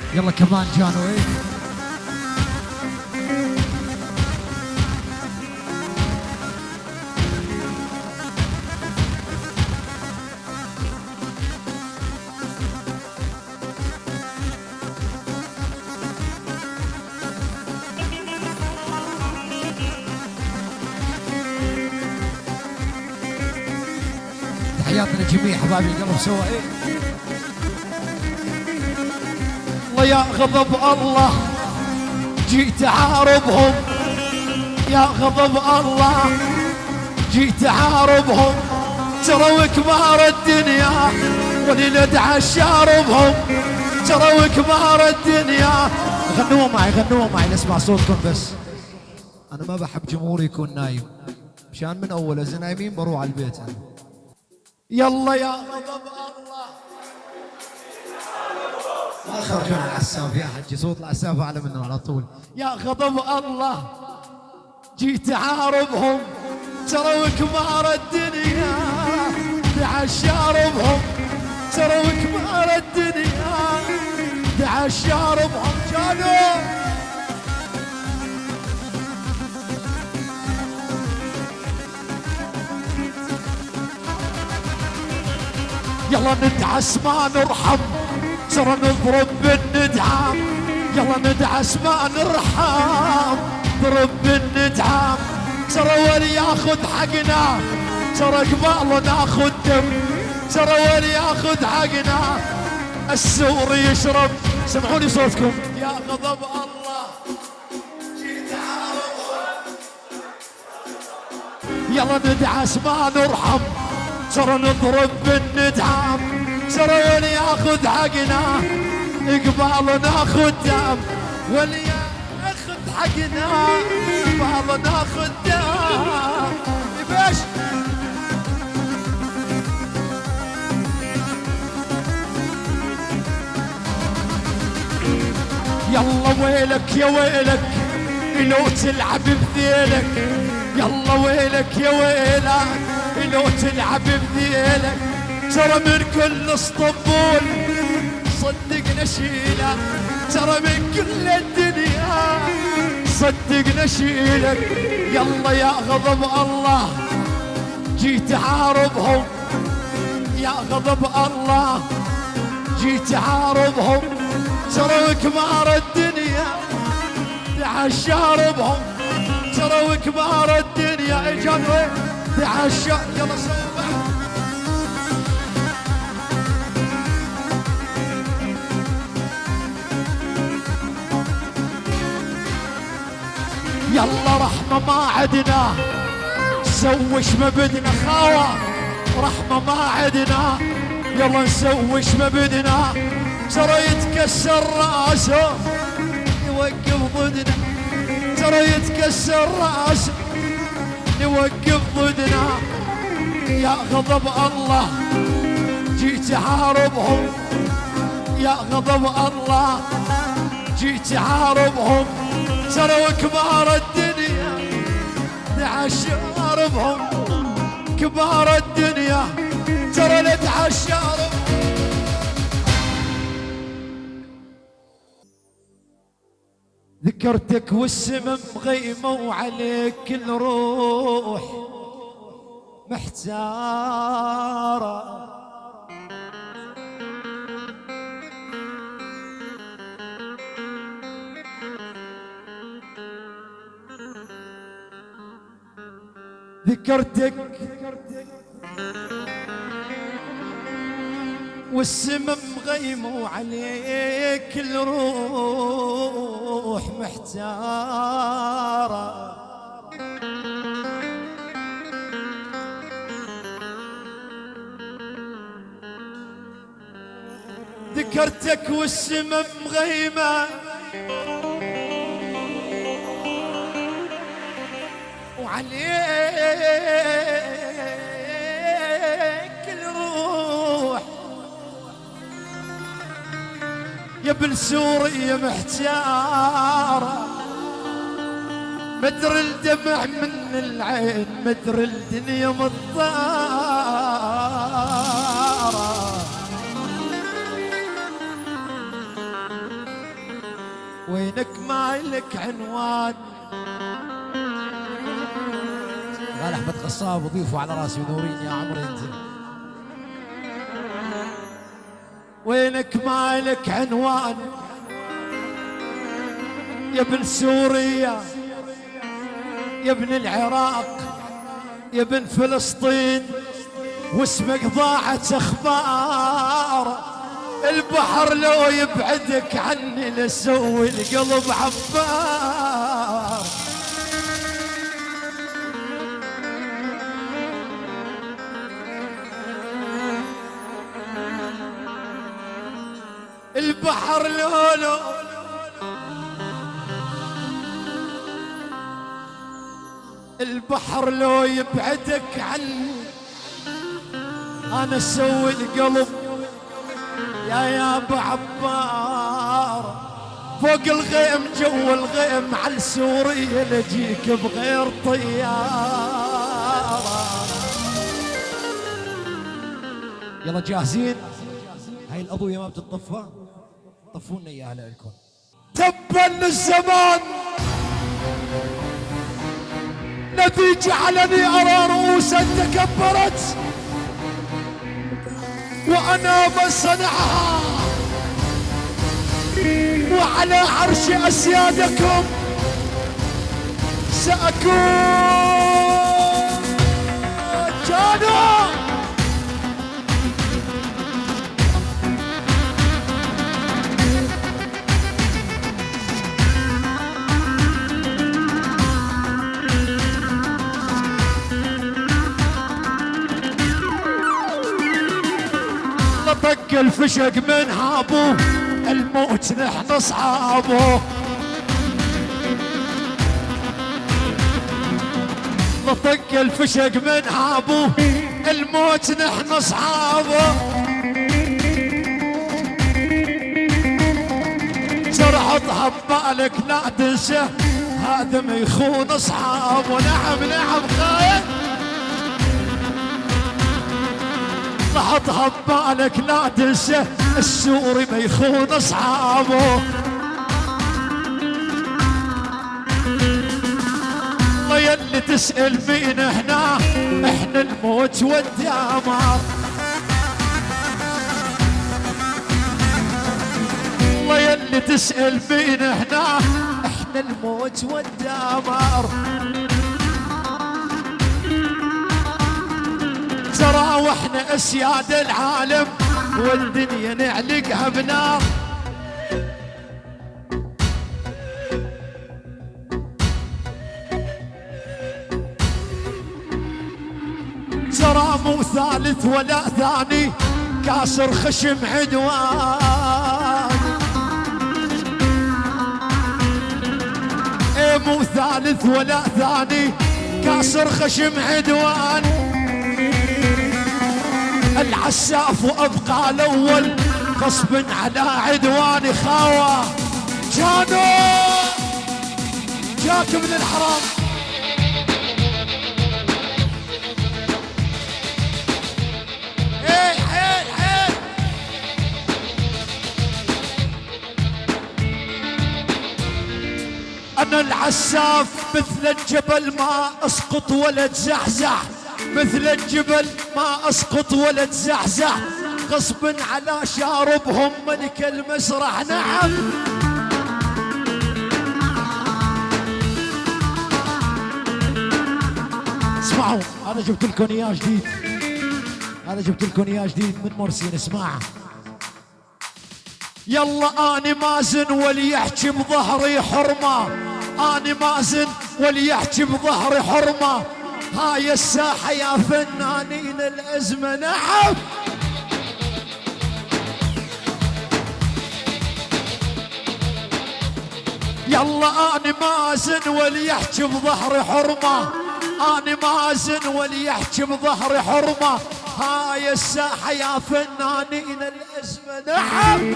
يلا كمان جانو ايه. تحياتنا جميع حبايبي القلب سوا ايه. الله يا غضب الله جيت عاربهم، يا غضب الله جيت عاربهم، ترى كبار الدنيا ولندعى شاربهم، ترى كبار الدنيا. غنوا معي غنوا معي نسمع صوتكم بس. انا ما بحب جمهوري يكون نايم، مشان من اول اذا نايمين بروح على البيت انا. يلا يا غضب الله. ما تخرجون العساف يا حجي، صوت العساف اعلى منه على طول. يا غضب الله جيت عاربهم، ترى كبار الدنيا دعى شاربهم، ترى كبار الدنيا دعى شاربهم. جانو يلا ندعس ما نرحم، ترى نضرب بالندعام، يلا ندعس ما نرحم، نضرب بالندعام، ترى ولي ياخذ حقنا، ترى قبال ناخذ دم، ترى ولي ياخذ حقنا، السور يشرب. سمعوني صوتكم. يا غضب الله جيت عاربهم، يلا ندعس ما نرحم، ترى نضرب بالندعام، ترى ولي ياخذ حقنا، قبال ناخذ دم، ولي ياخذ حقنا، قبال ناخذ دم. بيش يلا ويلك يا ويلك لو تلعب بذيلك، يلا ويلك يا ويلك لو تلعب بذيلك، ترى من كل اسطنبول صدق نشيلك، ترى من كل الدنيا صدق نشيلك. يلا يا غضب الله جيت عاربهم، يا غضب الله جيت عاربهم، ترى كبار الدنيا دعى شاربهم، ترى كبار الدنيا اجانوا دعى شارب. يلا سوا يلا رحمة ما عدنا، نسوش ما بدنا خاوة، رحمة ما عدنا، يلا نسوش ما بدنا، ترى يتكسر راسه يوقف ضدنا، ترى يتكسر راسه يوقف ضدنا. يا غضب الله جيت عاربهم، يا غضب الله جيت عاربهم، ترى كبار الدنيا دعى شاربهم، كبار الدنيا ترى ندعى شاربهم. ذكرتك والسمم مغيمة وعليك الروح محتارة، ذكرتك والسمم مغيمة وعليك الروح محتارة، ذكرتك والسمم مغيمة وعليك الروح يا ابن سوريا محتارة، مدر الدمع من العين مدر الدنيا مضارة، وينك ما لك عنوان. قال احمد قصاب وضيفوا على راسي ونورين يا عمري انزل. وينك ما لك عنوان يا ابن سوريا يا ابن العراق يا ابن فلسطين، واسمك ضاعت اخبار. البحر لو يبعدك عني لسوي القلب عبار. البحر لو البحر لو يبعدك عني انا اسوي القلب يا ابو عبار. فوق الغيم جو الغيم على سوريا لجيك بغير طيارة. يلا جاهزين؟ هاي الأضوية ما بتطفى؟ طفوا لنا إياها لكم. تبا للزمان الذي جعلني أرى رؤوسا تكبرت وأنا من صنعها، وعلى عرش أسيادكم سأكون. جانو طق الفشق من هابو الموت نحن اصحابه. طق الفشق من هابو الموت نحن اصحابه. ترعطها ببالك لا تنسى هذا ما يخون اصحابه. نعم نعم خايف حطها ببالك لا تنسى السوري ما يخون اصحابه. الله يلي تسأل مين هنا احنا الموت والدمار. الله يلي تسأل مين هنا احنا الموت والدمار. ترى واحنا اسياد العالم والدنيا نعلقها بنار. ترى مو ثالث ولا ثاني كاسر خشم عدوان. ايه مو ثالث ولا ثاني كاسر خشم عدوان. العساف وابقى الاول غصب على عدواني خاوة. جانو جاك من الحرام. ايه حيل حيل انا العساف مثل الجبل ما اسقط ولا اتزحزح. مثل الجبل ما اسقط ولا اتزحزح. غصب على شاربهم ملك المسرح. نعم اسمعوا هذا جبت لكم اياه جديد. هذا جبت لكم اياه جديد من مرسين. اسمع يلا اني مازن وليحكي بظهري حرمه. اني مازن وليحكي بظهري حرمه. هاي الساحة يا فنانين الأزمة. نعم يلا أنا مازن وليحكي بظهري حرمة. أنا مازن وليحكي بظهري حرمة. هاي الساحة يا فنانين الأزمة. نعم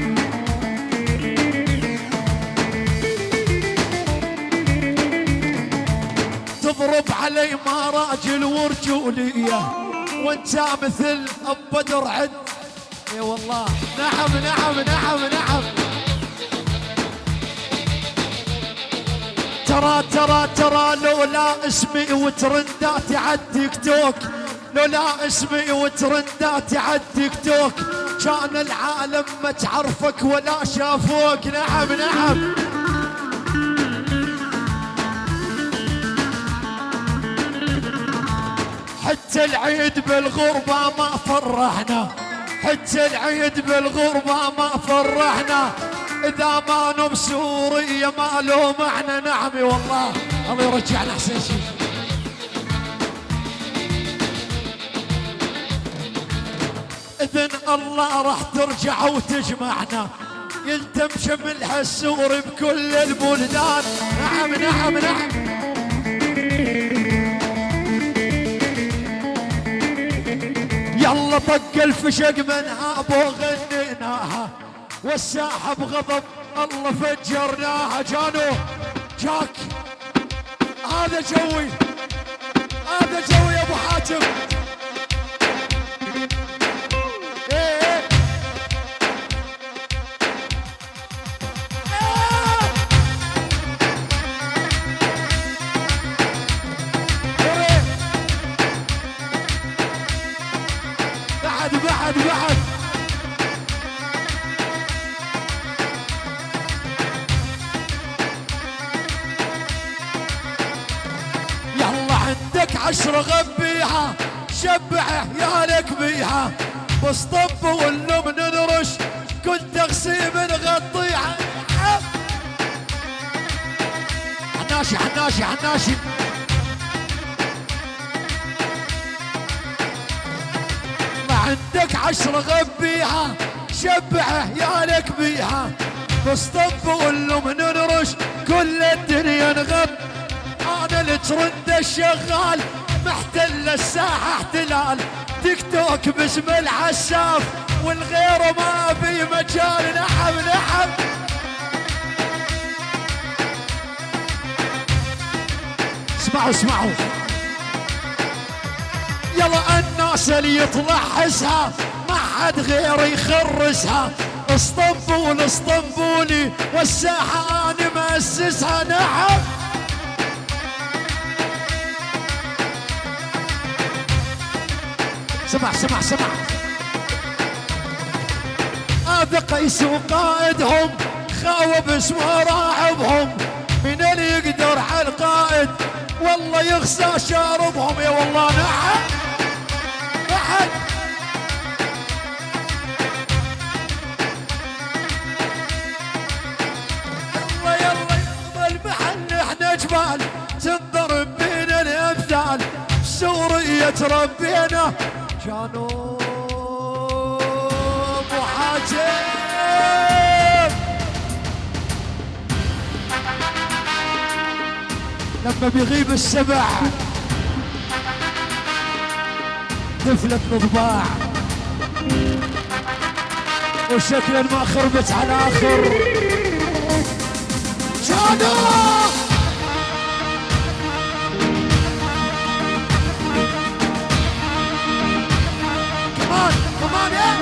تضرب علي ما راجل ورجولية وانت مثل اب بدر عد. اي والله. نعم نعم نعم نعم ترى لولا اسمي وترنداتي عالتيك توك، لولا اسمي وترنداتي عالتيك توك كان العالم ما تعرفك ولا شافوك. نعم نعم. حتى العيد بالغربة ما فرحنا، حتى العيد بالغربة ما فرحنا، إذا ما نم سوريا ما له معنى. نعم والله الله يرجعنا أحسن شيء. إذن الله راح ترجع وتجمعنا، يلتم شملها السوري بكل البلدان. نعم نعم نعم. يلا طق الفشق منها وغنيناها، والساحة بغضب الله فجرناها. جانو جاك هذا جوي، هذا جوي يا ابو حاتم. بعد يلا عندك 10 غبيها، شبعه يا لك بيها، بس طب واللم ننرش كل تغسيم نغطيها. حناشي حناشي حناشي. عندك 10 غبيها، شبعه يا لك بيها، بس طب واللم ننرش كل الدنيا نغب. انا الترند الشغال محتل الساحه احتلال، تيك توك باسم العساف والغير ما في مجال. نعم نعم. اسمعوا اسمعوا. يلا الناس اللي يطلع حسها ما حد غير يخرسها، اسطنبول اسطنبولي والساحة انا مأسسها. نعم. سمع سمع سمع. هذا قيس وقائدهم خاوب اسمه راعبهم، من اللي يقدر على القائد والله يخسى شاربهم. يا والله نعم. أحد يلا يلا يلا المحل احنا جبال تنضرب بين الامثال، سورية تربينا كانوا ابو حاتم. لما بيغيب السبع تفلت نضباع، وشكلا ما خربت على اخر. شادو كمان كمان يا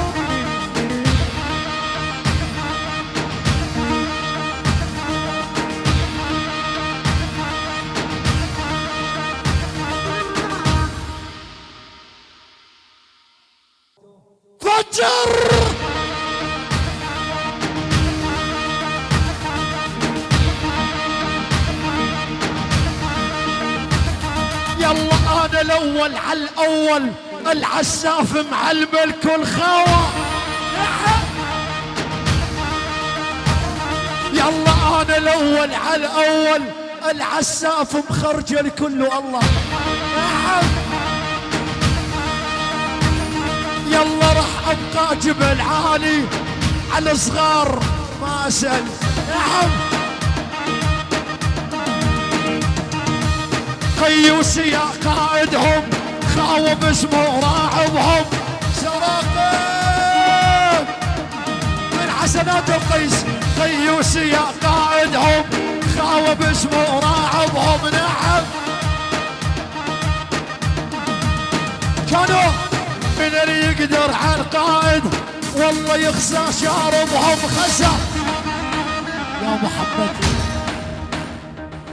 فجر. يلا انا الاول على الاول، العساف معلم الكل خاوة. يلا انا الاول على الاول، العساف مخرج الكل. الله يلا راح ابقى جبل عالي على صغار ما اسال. نعم. قيوسي يا قائدهم خاوب اسمه راعبهم، سراقب من حسنات القيس. قيوسي يا قائدهم خاوب اسمه راعبهم. نعم. كانوا من اللي يقدر على القائد والله يخسى شاربهم. خسى يا محمد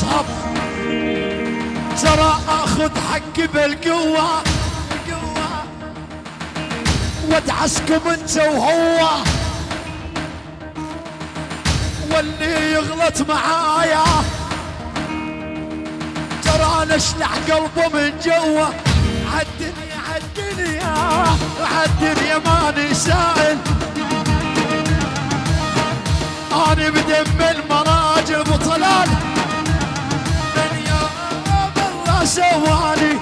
اصهب ترى اخذ حقي بالقوة وادعسكم انت وهو واللي يغلط معايا ترى نشلح قلبه من جوا عالدنيا ماني سائل اني بدم المراجل بطلال من يوم الله سواني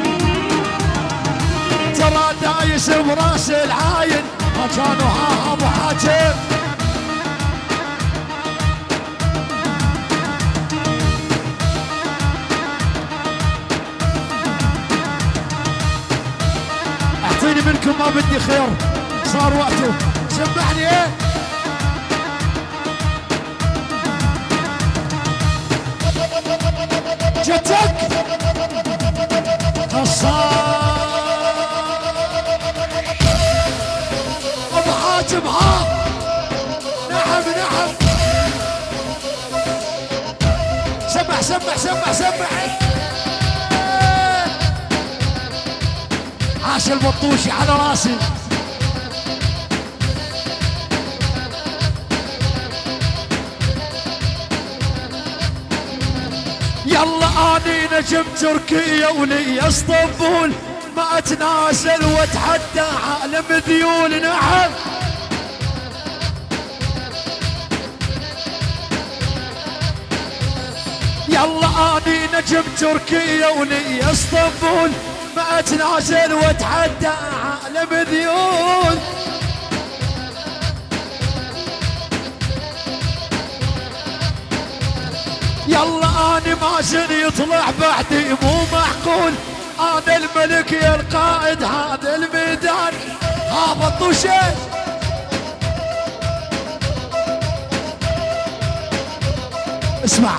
ترى دايس براس العاين ما كانوا ها ابو حاتم اعطيني منكم ما بدي خير صار وقته سمعني ايه جتك ابو حاتم ها نعم سمع عاش البطوشي على راسي يلا اني نجم تركيا ولي اسطنبول ما اتنازل واتحدى عالم ذيول نعم يلا اني نجم تركيا ولي اسطنبول ما اتنازل واتحدى عالم ذيول يلا اني مازن يطلع بعدي مو معقول انا الملك يا القائد هذا الميدان هابط وشيء اسمع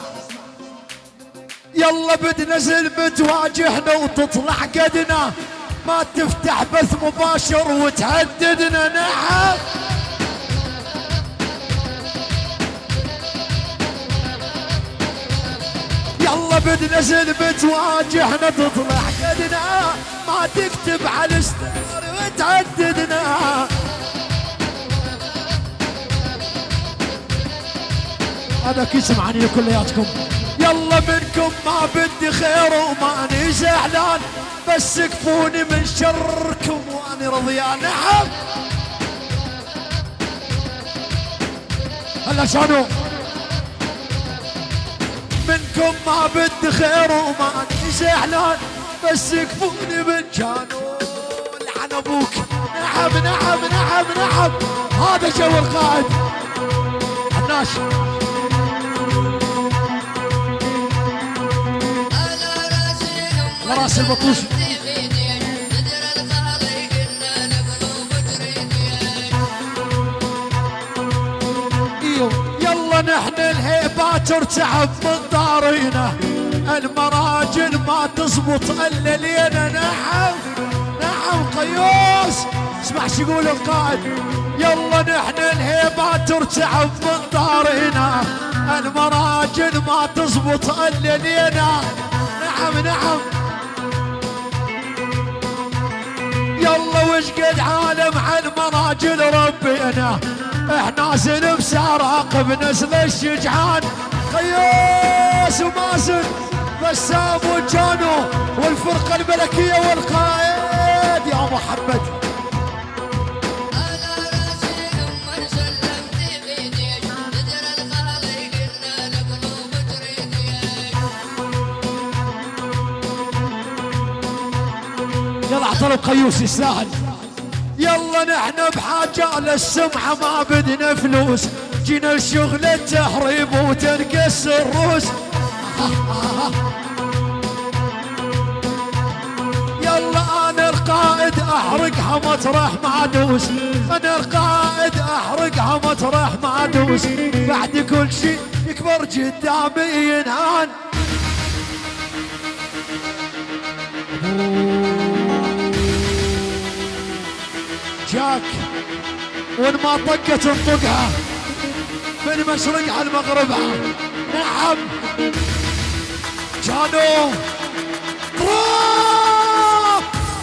يلا بتنزل بتواجهنا وتطلع قدنا ما تفتح بث مباشر وتهددنا نعم يلا بتنزل بتواجهنا تطلع قدنا ما تكتب على الستار وتهددنا هذا كيس معني كلياتكم يلا منكم ما بدي خير وماني زعلان بس كفوني من شركم واني رضيان نعم هلا شانو منكم ما بدي خير وماني زعلان بس كفوني من جانو لعن ابوك نعم هذا جو القائد حناش راس البطوش يلا نحن الهيبات ارتعب من دارينا المراجل ما تزبط الا لينا نعم قيوس اسمع شو يقول القائد يلا نحن الهيبات ارتعب من دارينا المراجل ما تزبط الا لينا نعم يلا وش قد عالم على المراجل ربينا احنا زين بسراق بنسل الشجعان قياس ومازن بسام وجانو والفرقة الملكية والقائد يا محمد يلا اعطرب قيوس يستاهل يلا نحن بحاجة للسمعة ما بدنا فلوس جينا الشغل التهريب وتنقص الروس يلا انا القائد احرقها مطرح ما ادوس انا القائد احرقها مطرح ما ادوس بعد كل شيء يكبر قدامي ينهان جاك وين ما طقت انطقها من مشرقها لمغربها نعم كانوا طراق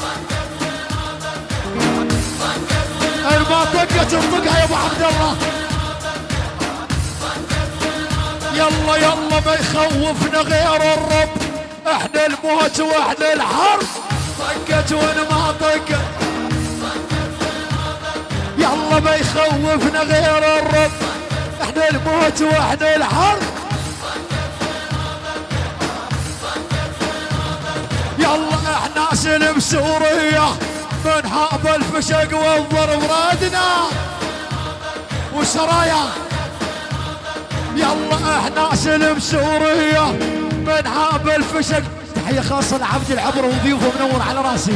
ما طقت انطقها يا ابو عبد الله. يلا يلا ما يخوفنا غير الرب، احنا الموت واحنا الحرب. طقت وما طقت يلا ما يخوفنا غير الرب، احنا الموت واحنا الحرب. يلا احنا سلم سوريا من حاب الفشق والضرب رادنا وسرايا. يلا احنا سلم سوريا من حاب الفشق. تحية خاصة لعبد العبر وضيوفه منور على راسي.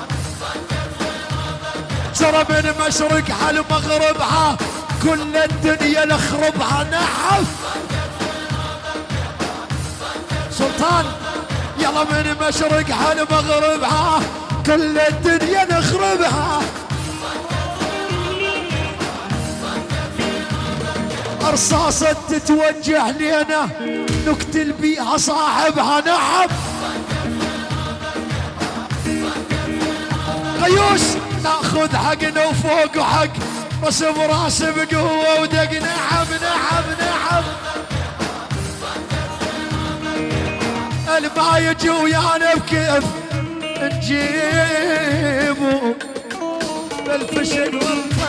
ترى من مشرقها لمغربها كل الدنيا نخربها نحف. سلطان يلا من مشرقها لمغربها كل الدنيا نخربها. رصاصة تتوجه لنا نقتل بيها صاحبها نحف. قيوس ناخذ حقنا وفوق حق، راس براس بقوة ودق نحف نحف نحف. الما يجي ويانا بكيف نجيبه بالفشل